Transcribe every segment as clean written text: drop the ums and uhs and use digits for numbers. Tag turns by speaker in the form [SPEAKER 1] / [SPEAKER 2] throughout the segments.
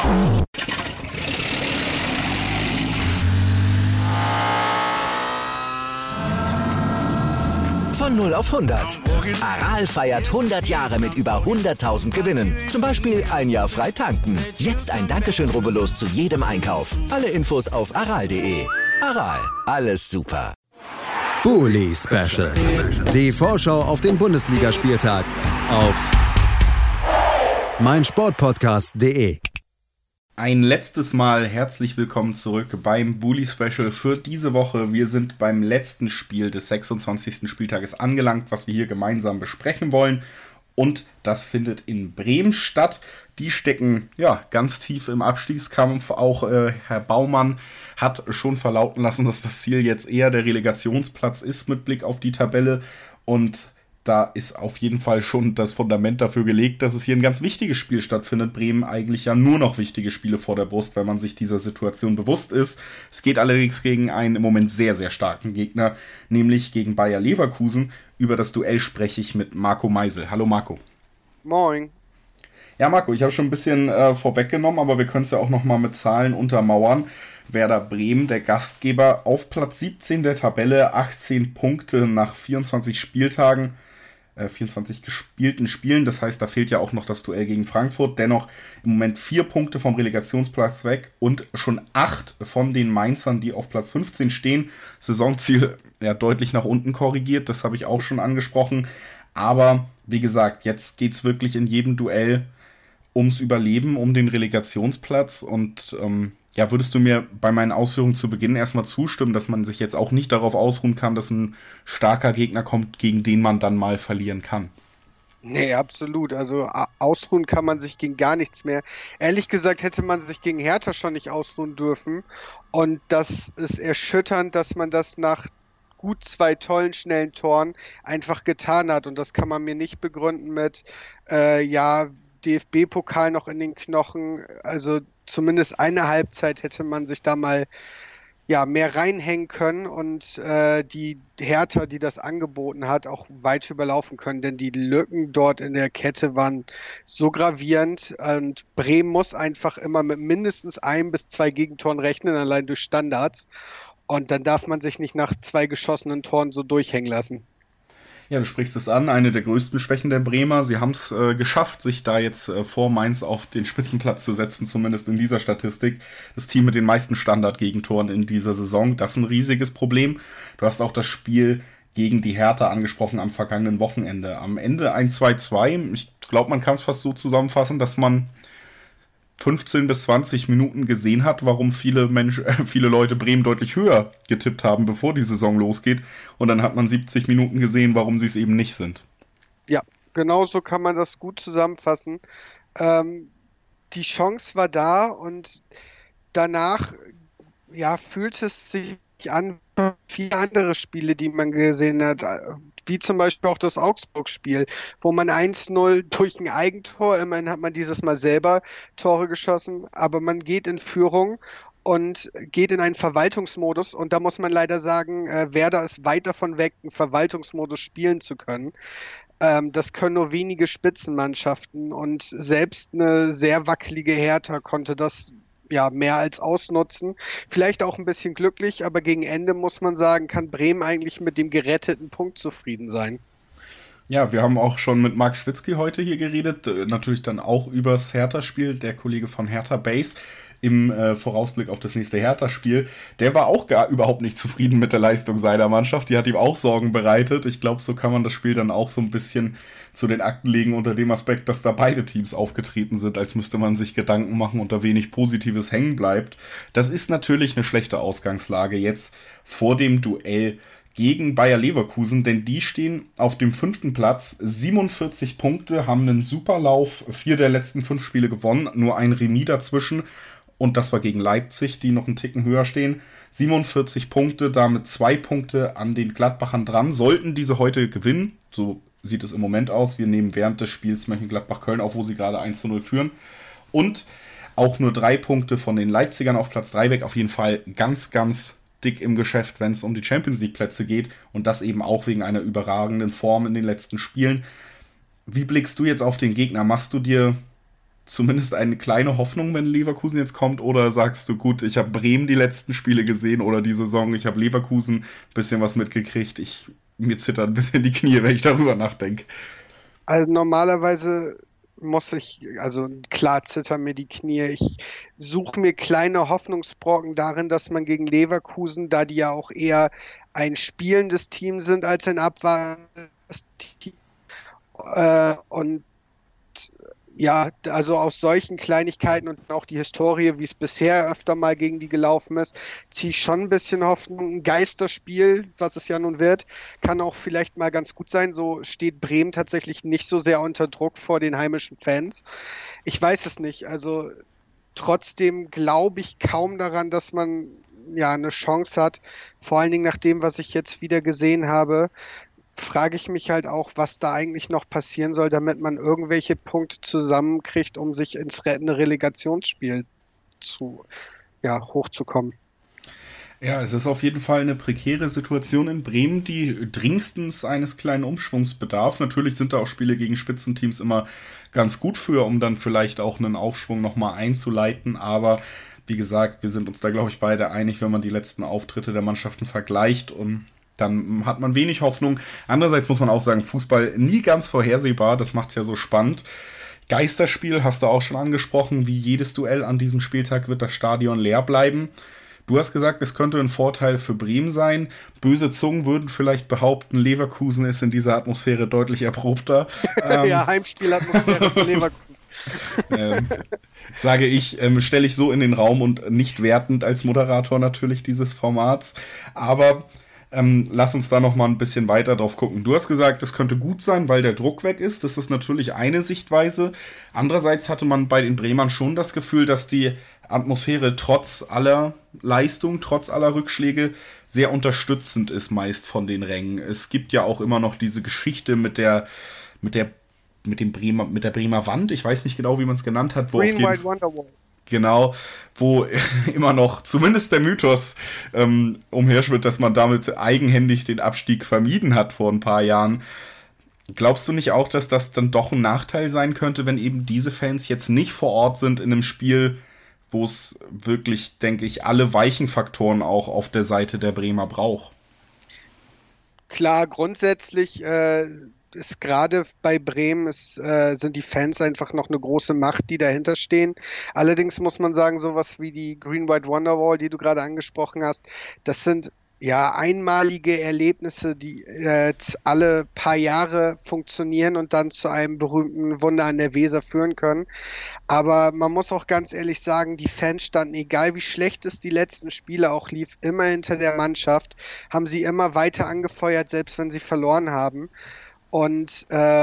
[SPEAKER 1] Von 0 auf 100. Aral feiert 100 Jahre mit über 100.000 Gewinnen. Zum Beispiel ein Jahr frei tanken. Jetzt ein Dankeschön, rubbellos zu jedem Einkauf. Alle Infos auf aral.de. Aral, alles super.
[SPEAKER 2] Bully Special. Die Vorschau auf den Bundesligaspieltag auf meinsportpodcast.de.
[SPEAKER 3] Ein letztes Mal herzlich willkommen zurück beim Bully Special für diese Woche. Wir sind beim letzten Spiel des 26. Spieltages angelangt, was wir hier gemeinsam besprechen wollen. Und das findet in Bremen statt. Die stecken ganz tief im Abstiegskampf. Auch Herr Baumann hat schon verlauten lassen, dass das Ziel jetzt eher der Relegationsplatz ist mit Blick auf die Tabelle. Und da ist auf jeden Fall schon das Fundament dafür gelegt, dass es hier ein ganz wichtiges Spiel stattfindet. Bremen eigentlich ja nur noch wichtige Spiele vor der Brust, wenn man sich dieser Situation bewusst ist. Es geht allerdings gegen einen im Moment sehr, sehr starken Gegner, nämlich gegen Bayer Leverkusen. Über das Duell spreche ich mit Marco Meisel. Hallo Marco.
[SPEAKER 4] Moin.
[SPEAKER 3] Ja Marco, ich habe schon ein bisschen vorweggenommen, aber wir können es ja auch nochmal mit Zahlen untermauern. Werder Bremen, der Gastgeber, auf Platz 17 der Tabelle, 18 Punkte nach 24 Spieltagen. 24 gespielten Spielen, das heißt, da fehlt ja auch noch das Duell gegen Frankfurt, dennoch im Moment 4 Punkte vom Relegationsplatz weg und schon 8 von den Mainzern, die auf Platz 15 stehen. Saisonziel deutlich nach unten korrigiert, das habe ich auch schon angesprochen, aber wie gesagt, jetzt geht es wirklich in jedem Duell ums Überleben, um den Relegationsplatz und würdest du mir bei meinen Ausführungen zu Beginn erstmal zustimmen, dass man sich jetzt auch nicht darauf ausruhen kann, dass ein starker Gegner kommt, gegen den man dann mal verlieren kann?
[SPEAKER 4] Nee, absolut. Also ausruhen kann man sich gegen gar nichts mehr. Ehrlich gesagt hätte man sich gegen Hertha schon nicht ausruhen dürfen. Und das ist erschütternd, dass man das nach gut 2 tollen, schnellen Toren einfach getan hat. Und das kann man mir nicht begründen mit, DFB-Pokal noch in den Knochen. Also zumindest eine Halbzeit hätte man sich da mal mehr reinhängen können und die Hertha, die das angeboten hat, auch weit überlaufen können, denn die Lücken dort in der Kette waren so gravierend und Bremen muss einfach immer mit mindestens 1 bis 2 Gegentoren rechnen, allein durch Standards, und dann darf man sich nicht nach 2 geschossenen Toren so durchhängen lassen.
[SPEAKER 3] Ja, du sprichst es an, eine der größten Schwächen der Bremer. Sie haben es geschafft, sich da jetzt vor Mainz auf den Spitzenplatz zu setzen, zumindest in dieser Statistik. Das Team mit den meisten Standard-Gegentoren in dieser Saison, das ist ein riesiges Problem. Du hast auch das Spiel gegen die Hertha angesprochen am vergangenen Wochenende. Am Ende ein 2-2. Ich glaube, man kann es fast so zusammenfassen, dass man 15 bis 20 Minuten gesehen hat, warum viele Leute Bremen deutlich höher getippt haben, bevor die Saison losgeht. Und dann hat man 70 Minuten gesehen, warum sie es eben nicht sind.
[SPEAKER 4] Ja, genau so kann man das gut zusammenfassen. Die Chance war da und danach fühlt es sich an wie viele andere Spiele, die man gesehen hat, wie zum Beispiel auch das Augsburg-Spiel, wo man 1-0 durch ein Eigentor, immerhin hat man dieses Mal selber Tore geschossen, aber man geht in Führung und geht in einen Verwaltungsmodus, und da muss man leider sagen, Werder ist weit davon weg, einen Verwaltungsmodus spielen zu können. Das können nur wenige Spitzenmannschaften, und selbst eine sehr wackelige Hertha konnte das mehr als ausnutzen. Vielleicht auch ein bisschen glücklich, aber gegen Ende muss man sagen, kann Bremen eigentlich mit dem geretteten Punkt zufrieden sein.
[SPEAKER 3] Ja, wir haben auch schon mit Marc Schwitzky heute hier geredet, natürlich dann auch übers Hertha-Spiel, der Kollege von Hertha Base im Vorausblick auf das nächste Hertha-Spiel. Der war auch gar überhaupt nicht zufrieden mit der Leistung seiner Mannschaft, die hat ihm auch Sorgen bereitet. Ich glaube, so kann man das Spiel dann auch so ein bisschen zu den Akten legen unter dem Aspekt, dass da beide Teams aufgetreten sind, als müsste man sich Gedanken machen und da wenig Positives hängen bleibt. Das ist natürlich eine schlechte Ausgangslage jetzt vor dem Duell gegen Bayer Leverkusen, denn die stehen auf dem 5. Platz, 47 Punkte, haben einen super Lauf, 4 der letzten 5 Spiele gewonnen, nur ein Remis dazwischen, und das war gegen Leipzig, die noch einen Ticken höher stehen. 47 Punkte, damit 2 Punkte an den Gladbachern dran, sollten diese heute gewinnen, so sieht es im Moment aus. Wir nehmen während des Spiels Mönchengladbach-Köln auf, wo sie gerade 1-0 führen, und auch nur 3 Punkte von den Leipzigern auf Platz 3 weg, auf jeden Fall ganz, ganz dick im Geschäft, wenn es um die Champions-League-Plätze geht, und das eben auch wegen einer überragenden Form in den letzten Spielen. Wie blickst du jetzt auf den Gegner? Machst du dir zumindest eine kleine Hoffnung, wenn Leverkusen jetzt kommt? Oder sagst du, gut, ich habe Bremen die letzten Spiele gesehen oder die Saison, ich habe Leverkusen ein bisschen was mitgekriegt, mir zittern ein bisschen die Knie, wenn ich darüber nachdenke.
[SPEAKER 4] Also normalerweise klar zittern mir die Knie. Ich suche mir kleine Hoffnungsbrocken darin, dass man gegen Leverkusen, da die ja auch eher ein spielendes Team sind als ein abwartendes Team, und ja, also aus solchen Kleinigkeiten und auch die Historie, wie es bisher öfter mal gegen die gelaufen ist, ziehe ich schon ein bisschen Hoffnung. Ein Geisterspiel, was es ja nun wird, kann auch vielleicht mal ganz gut sein. So steht Bremen tatsächlich nicht so sehr unter Druck vor den heimischen Fans. Ich weiß es nicht. Also trotzdem glaube ich kaum daran, dass man ja eine Chance hat. Vor allen Dingen nach dem, was ich jetzt wieder gesehen habe, frage ich mich halt auch, was da eigentlich noch passieren soll, damit man irgendwelche Punkte zusammenkriegt, um sich ins Relegationsspiel hochzukommen.
[SPEAKER 3] Ja, es ist auf jeden Fall eine prekäre Situation in Bremen, die dringendstens eines kleinen Umschwungs bedarf. Natürlich sind da auch Spiele gegen Spitzenteams immer ganz gut für, um dann vielleicht auch einen Aufschwung nochmal einzuleiten, aber wie gesagt, wir sind uns da, glaube ich, beide einig, wenn man die letzten Auftritte der Mannschaften vergleicht, und dann hat man wenig Hoffnung. Andererseits muss man auch sagen, Fußball nie ganz vorhersehbar, das macht es ja so spannend. Geisterspiel hast du auch schon angesprochen, wie jedes Duell an diesem Spieltag wird das Stadion leer bleiben. Du hast gesagt, es könnte ein Vorteil für Bremen sein. Böse Zungen würden vielleicht behaupten, Leverkusen ist in dieser Atmosphäre deutlich erprobter.
[SPEAKER 4] Ja, Heimspielatmosphäre für Leverkusen.
[SPEAKER 3] Sage ich, stelle ich so in den Raum und nicht wertend als Moderator natürlich dieses Formats. Aber lass uns da noch mal ein bisschen weiter drauf gucken. Du hast gesagt, es könnte gut sein, weil der Druck weg ist. Das ist natürlich eine Sichtweise. Andererseits hatte man bei den Bremern schon das Gefühl, dass die Atmosphäre trotz aller Leistung, trotz aller Rückschläge sehr unterstützend ist meist von den Rängen. Es gibt ja auch immer noch diese Geschichte mit der Bremer Wand. Ich weiß nicht genau, wie man es genannt hat.
[SPEAKER 4] Green White Wonderwall.
[SPEAKER 3] Genau, wo immer noch zumindest der Mythos umherschwirrt, dass man damit eigenhändig den Abstieg vermieden hat vor ein paar Jahren. Glaubst du nicht auch, dass das dann doch ein Nachteil sein könnte, wenn eben diese Fans jetzt nicht vor Ort sind in einem Spiel, wo es wirklich, denke ich, alle weichen Faktoren auch auf der Seite der Bremer braucht?
[SPEAKER 4] Klar, grundsätzlich ist gerade bei Bremen sind die Fans einfach noch eine große Macht, die dahinter stehen. Allerdings muss man sagen, sowas wie die Green White Wonderwall, die du gerade angesprochen hast, das sind ja einmalige Erlebnisse, die alle paar Jahre funktionieren und dann zu einem berühmten Wunder an der Weser führen können. Aber man muss auch ganz ehrlich sagen, die Fans standen, egal wie schlecht es die letzten Spiele auch lief, immer hinter der Mannschaft, haben sie immer weiter angefeuert, selbst wenn sie verloren haben. Und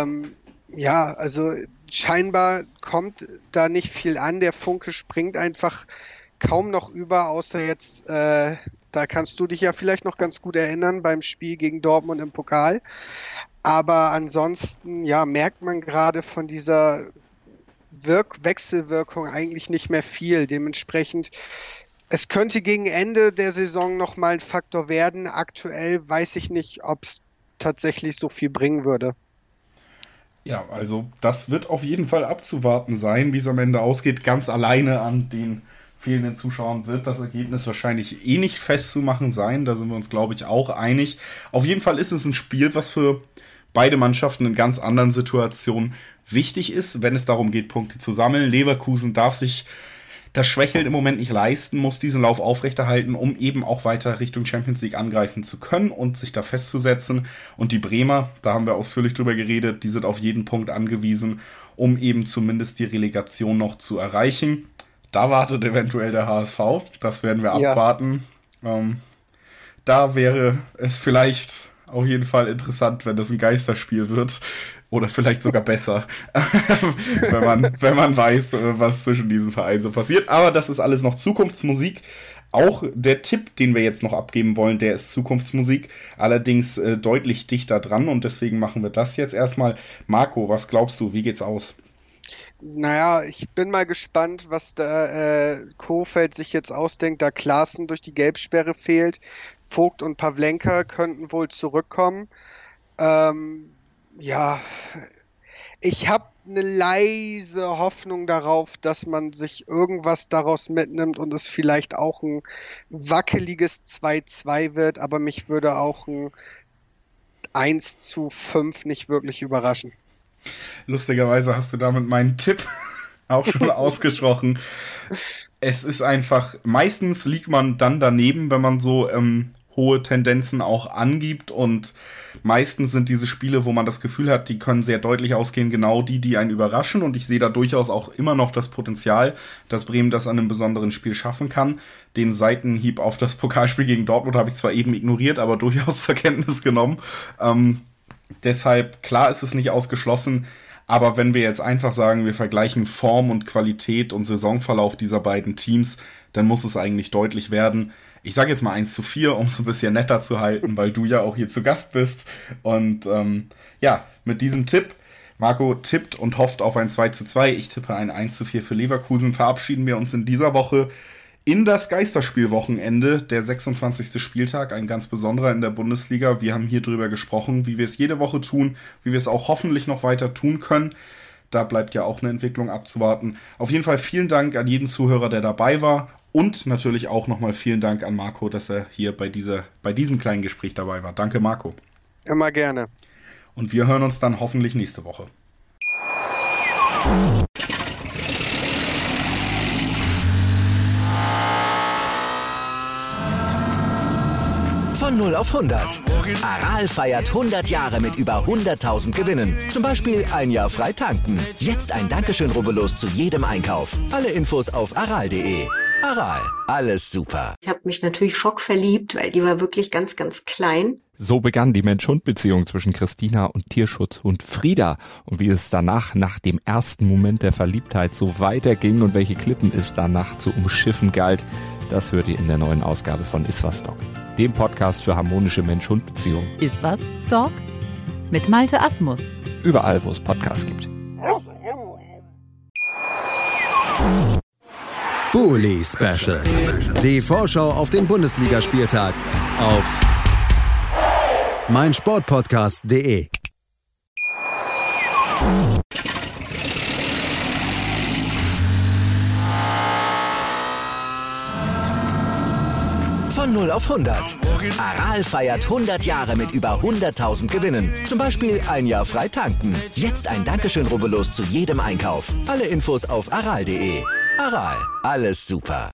[SPEAKER 4] also scheinbar kommt da nicht viel an. Der Funke springt einfach kaum noch über, außer jetzt, da kannst du dich ja vielleicht noch ganz gut erinnern, beim Spiel gegen Dortmund im Pokal. Aber ansonsten, ja, merkt man gerade von dieser Wechselwirkung eigentlich nicht mehr viel. Dementsprechend, es könnte gegen Ende der Saison nochmal ein Faktor werden. Aktuell weiß ich nicht, ob es tatsächlich so viel bringen würde.
[SPEAKER 3] Ja, also das wird auf jeden Fall abzuwarten sein, wie es am Ende ausgeht. Ganz alleine an den fehlenden Zuschauern wird das Ergebnis wahrscheinlich eh nicht festzumachen sein. Da sind wir uns, glaube ich, auch einig. Auf jeden Fall ist es ein Spiel, was für beide Mannschaften in ganz anderen Situationen wichtig ist, wenn es darum geht, Punkte zu sammeln. Leverkusen darf sich das Schwächeln im Moment nicht leisten, muss diesen Lauf aufrechterhalten, um eben auch weiter Richtung Champions League angreifen zu können und sich da festzusetzen. Und die Bremer, da haben wir ausführlich drüber geredet, die sind auf jeden Punkt angewiesen, um eben zumindest die Relegation noch zu erreichen. Da wartet eventuell der HSV, das werden wir abwarten. Da wäre es vielleicht auf jeden Fall interessant, wenn das ein Geisterspiel wird. Oder vielleicht sogar besser, wenn man weiß, was zwischen diesen Vereinen so passiert. Aber das ist alles noch Zukunftsmusik. Auch der Tipp, den wir jetzt noch abgeben wollen, der ist Zukunftsmusik. Allerdings deutlich dichter dran. Und deswegen machen wir das jetzt erstmal. Marco, was glaubst du? Wie geht's aus?
[SPEAKER 4] Naja, ich bin mal gespannt, was da Kohfeldt sich jetzt ausdenkt, da Klaassen durch die Gelbsperre fehlt. Vogt und Pavlenka könnten wohl zurückkommen. Ja, ich habe eine leise Hoffnung darauf, dass man sich irgendwas daraus mitnimmt und es vielleicht auch ein wackeliges 2-2 wird, aber mich würde auch ein 1-5 nicht wirklich überraschen.
[SPEAKER 3] Lustigerweise hast du damit meinen Tipp auch schon ausgesprochen. Es ist einfach, meistens liegt man dann daneben, wenn man so hohe Tendenzen auch angibt, und meistens sind diese Spiele, wo man das Gefühl hat, die können sehr deutlich ausgehen, genau die einen überraschen, und ich sehe da durchaus auch immer noch das Potenzial, dass Bremen das an einem besonderen Spiel schaffen kann. Den Seitenhieb auf das Pokalspiel gegen Dortmund habe ich zwar eben ignoriert, aber durchaus zur Kenntnis genommen. Deshalb, klar ist es nicht ausgeschlossen, aber wenn wir jetzt einfach sagen, wir vergleichen Form und Qualität und Saisonverlauf dieser beiden Teams, dann muss es eigentlich deutlich werden. Ich sage jetzt mal 1-4, um es ein bisschen netter zu halten, weil du ja auch hier zu Gast bist. Und mit diesem Tipp, Marco tippt und hofft auf ein 2-2, ich tippe ein 1-4 für Leverkusen, verabschieden wir uns in dieser Woche in das Geisterspielwochenende, der 26. Spieltag, ein ganz besonderer in der Bundesliga. Wir haben hier drüber gesprochen, wie wir es jede Woche tun, wie wir es auch hoffentlich noch weiter tun können. Da bleibt ja auch eine Entwicklung abzuwarten. Auf jeden Fall vielen Dank an jeden Zuhörer, der dabei war. Und natürlich auch nochmal vielen Dank an Marco, dass er hier bei diesem kleinen Gespräch dabei war. Danke, Marco.
[SPEAKER 4] Immer gerne.
[SPEAKER 3] Und wir hören uns dann hoffentlich nächste Woche.
[SPEAKER 1] Von 0 auf 100. Aral feiert 100 Jahre mit über 100.000 Gewinnen. Zum Beispiel ein Jahr frei tanken. Jetzt ein Dankeschön, rubbellos zu jedem Einkauf. Alle Infos auf aral.de. Aral, alles super.
[SPEAKER 5] Ich habe mich natürlich schockverliebt, weil die war wirklich ganz, ganz klein.
[SPEAKER 6] So begann die Mensch-Hund-Beziehung zwischen Christina und Tierschutzhund Frieda. Und wie es danach, nach dem ersten Moment der Verliebtheit, so weiterging und welche Klippen es danach zu umschiffen galt, das hört ihr in der neuen Ausgabe von Iswas Dog, dem Podcast für harmonische Mensch-Hund-Beziehungen.
[SPEAKER 7] Iswas Dog mit Malte Asmus.
[SPEAKER 6] Überall, wo es Podcasts gibt.
[SPEAKER 2] Bully Special. Die Vorschau auf den Bundesligaspieltag auf meinsportpodcast.de.
[SPEAKER 1] Von 0 auf 100. Aral feiert 100 Jahre mit über 100.000 Gewinnen. Zum Beispiel ein Jahr frei tanken. Jetzt ein Dankeschön, rubbellos zu jedem Einkauf. Alle Infos auf aral.de. Aral, alles super.